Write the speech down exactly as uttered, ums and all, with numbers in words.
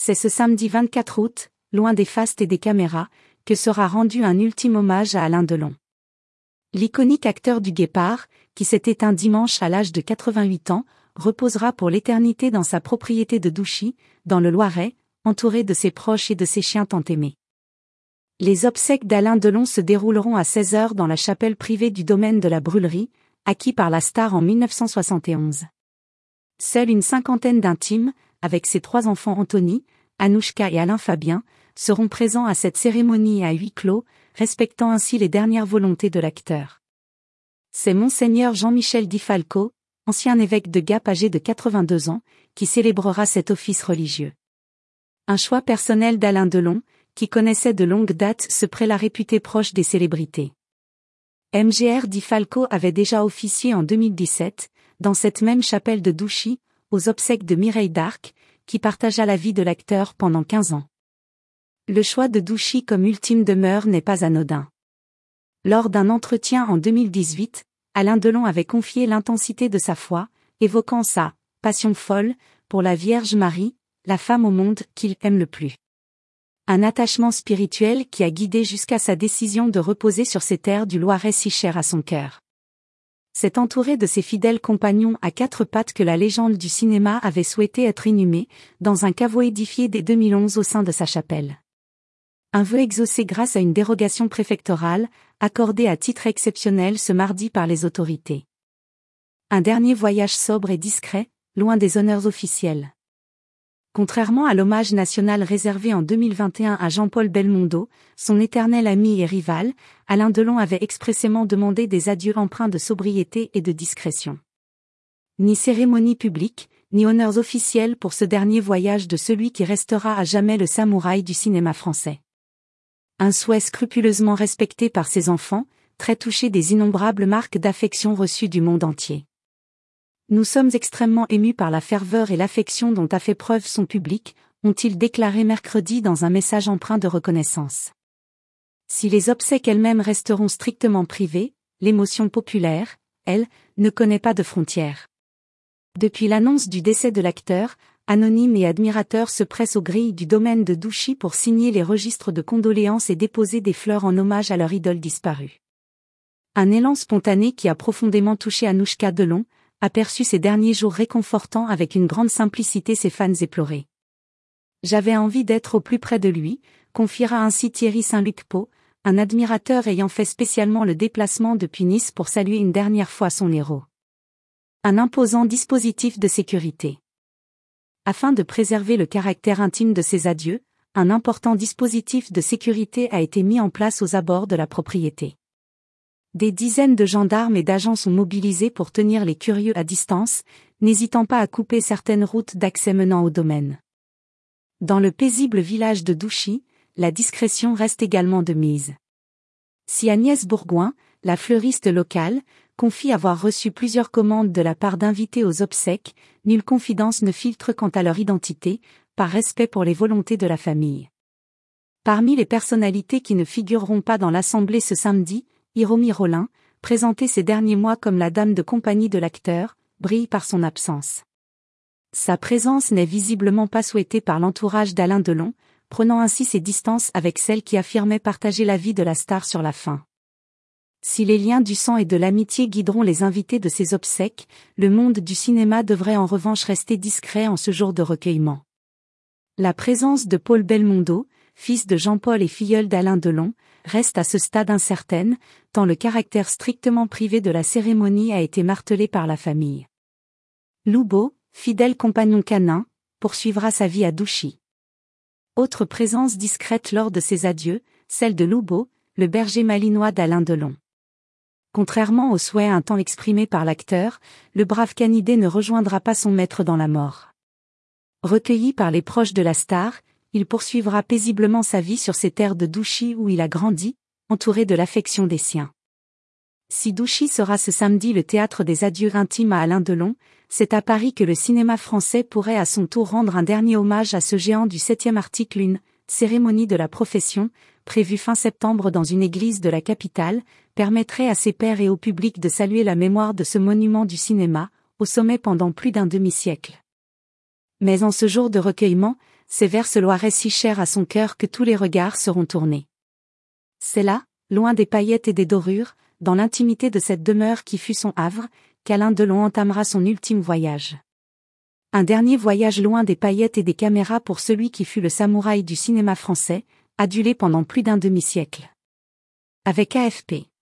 C'est ce samedi vingt-quatre août, loin des fastes et des caméras, que sera rendu un ultime hommage à Alain Delon. L'iconique acteur du Guépard, qui s'est éteint dimanche à l'âge de quatre-vingt-huit ans, reposera pour l'éternité dans sa propriété de Douchy, dans le Loiret, entouré de ses proches et de ses chiens tant aimés. Les obsèques d'Alain Delon se dérouleront à seize heures dans la chapelle privée du domaine de la Brûlerie, acquis par la star en mille neuf cent soixante et onze. Seule une cinquantaine d'intimes, avec ses trois enfants Anthony, Anouchka et Alain Fabien, seront présents à cette cérémonie à huis clos, respectant ainsi les dernières volontés de l'acteur. C'est Monseigneur Jean-Michel Di Falco, ancien évêque de Gap âgé de quatre-vingt-deux ans, qui célébrera cet office religieux. Un choix personnel d'Alain Delon, qui connaissait de longue date ce prélat réputé proche des célébrités. M G R Di Falco avait déjà officié en deux mille dix-sept, dans cette même chapelle de Douchy, aux obsèques de Mireille d'Arc, qui partagea la vie de l'acteur pendant quinze ans. Le choix de Douchy comme ultime demeure n'est pas anodin. Lors d'un entretien en deux mille dix-huit, Alain Delon avait confié l'intensité de sa foi, évoquant sa « passion folle » pour la Vierge Marie, la femme au monde qu'il aime le plus. Un attachement spirituel qui a guidé jusqu'à sa décision de reposer sur ces terres du Loiret si chères à son cœur. C'est entouré de ses fidèles compagnons à quatre pattes que la légende du cinéma avait souhaité être inhumé, dans un caveau édifié dès deux mille onze au sein de sa chapelle. Un vœu exaucé grâce à une dérogation préfectorale, accordée à titre exceptionnel ce mardi par les autorités. Un dernier voyage sobre et discret, loin des honneurs officiels. Contrairement à l'hommage national réservé en deux mille vingt et un à Jean-Paul Belmondo, son éternel ami et rival, Alain Delon avait expressément demandé des adieux empreints de sobriété et de discrétion. Ni cérémonie publique, ni honneurs officiels pour ce dernier voyage de celui qui restera à jamais le samouraï du cinéma français. Un souhait scrupuleusement respecté par ses enfants, très touchés des innombrables marques d'affection reçues du monde entier. Nous sommes extrêmement émus par la ferveur et l'affection dont a fait preuve son public, ont-ils déclaré mercredi dans un message empreint de reconnaissance. Si les obsèques elles-mêmes resteront strictement privées, l'émotion populaire, elle, ne connaît pas de frontières. Depuis l'annonce du décès de l'acteur, anonymes et admirateurs se pressent aux grilles du domaine de Douchy pour signer les registres de condoléances et déposer des fleurs en hommage à leur idole disparue. Un élan spontané qui a profondément touché Anouchka Delon, aperçu ces derniers jours réconfortant avec une grande simplicité ses fans éplorés. J'avais envie d'être au plus près de lui, confiera ainsi Thierry Saint-Luc-Pau, un admirateur ayant fait spécialement le déplacement depuis Nice pour saluer une dernière fois son héros. Un imposant dispositif de sécurité. Afin de préserver le caractère intime de ces adieux, un important dispositif de sécurité a été mis en place aux abords de la propriété. Des dizaines de gendarmes et d'agents sont mobilisés pour tenir les curieux à distance, n'hésitant pas à couper certaines routes d'accès menant au domaine. Dans le paisible village de Douchy, la discrétion reste également de mise. Si Agnès Bourgoin, la fleuriste locale, confie avoir reçu plusieurs commandes de la part d'invités aux obsèques, nulle confidence ne filtre quant à leur identité, par respect pour les volontés de la famille. Parmi les personnalités qui ne figureront pas dans l'assemblée ce samedi, Hiromi Rollin, présentée ces derniers mois comme la dame de compagnie de l'acteur, brille par son absence. Sa présence n'est visiblement pas souhaitée par l'entourage d'Alain Delon, prenant ainsi ses distances avec celle qui affirmait partager la vie de la star sur la fin. Si les liens du sang et de l'amitié guideront les invités de ces obsèques, le monde du cinéma devrait en revanche rester discret en ce jour de recueillement. La présence de Paul Belmondo, fils de Jean-Paul et filleul d'Alain Delon, reste à ce stade incertaine, tant le caractère strictement privé de la cérémonie a été martelé par la famille. Loubo, fidèle compagnon canin, poursuivra sa vie à Douchy. Autre présence discrète lors de ses adieux, celle de Loubo, le berger malinois d'Alain Delon. Contrairement au souhait un temps exprimé par l'acteur, le brave canidé ne rejoindra pas son maître dans la mort. Recueilli par les proches de la star, il poursuivra paisiblement sa vie sur ces terres de Douchy où il a grandi, entouré de l'affection des siens. Si Douchy sera ce samedi le théâtre des adieux intimes à Alain Delon, c'est à Paris que le cinéma français pourrait à son tour rendre un dernier hommage à ce géant du septième article, une cérémonie de la profession, prévue fin septembre dans une église de la capitale, permettrait à ses pairs et au public de saluer la mémoire de ce monument du cinéma, au sommet pendant plus d'un demi-siècle. Mais en ce jour de recueillement, ces vers se loiraient si chers à son cœur que tous les regards seront tournés. C'est là, loin des paillettes et des dorures, dans l'intimité de cette demeure qui fut son havre, qu'Alain Delon entamera son ultime voyage. Un dernier voyage loin des paillettes et des caméras pour celui qui fut le samouraï du cinéma français, adulé pendant plus d'un demi-siècle. Avec A F P.